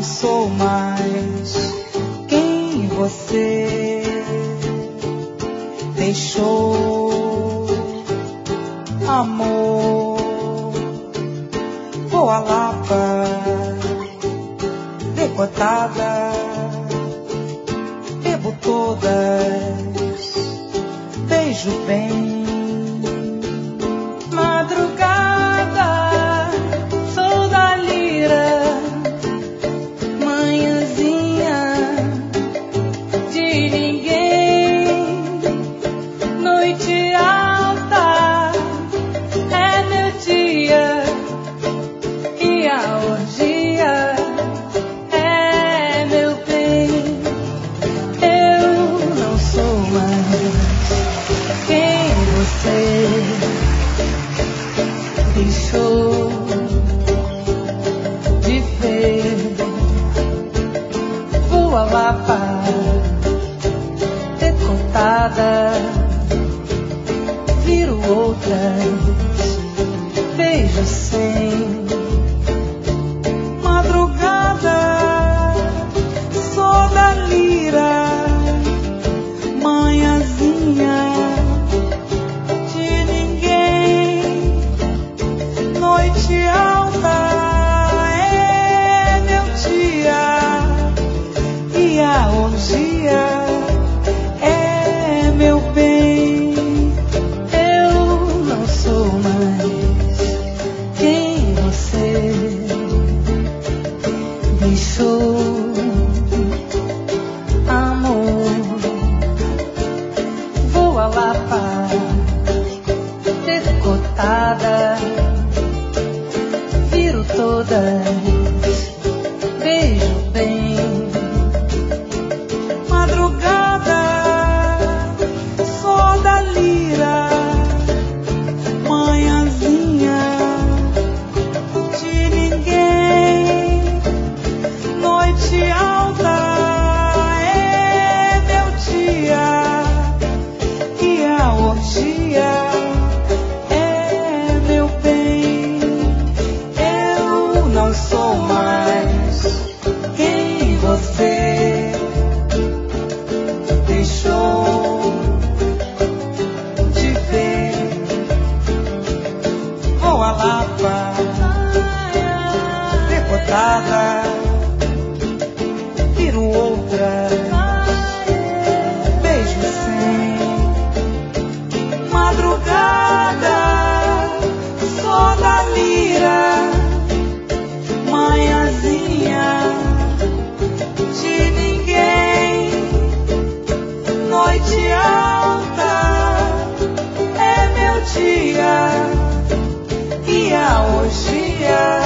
não sou mais quem você deixou. Amor, vou à Lapa, decotada, bebo todas, beijo bem. Madrugada, sou da lira, manhãzinha de ninguém. Noite alta é meu dia e a orgia é meu bem. Eu não sou mais quem você deixou de ver. Vou à Lapa, decotada, viro outras, beijo sem. Madrugada, sou da lira, manhãzinha de ninguém. Noite alta é meu dia e a orgia é meu bem. Eu não sou mais quem você deixou. Amor, vou à Lapa, decotada, viro todas, beijo bem. Madrugada, sou da lira, manhãzinha de ninguém. Noite alta é meu dia e a orgia é meu bem. Eu não sou mais quem você deixou de ver. Vou à Lapa, decotada, viro outra, beijo sem. Madrugada, sou da lira, manhãzinha de ninguém. Noite alta é meu dia e a orgia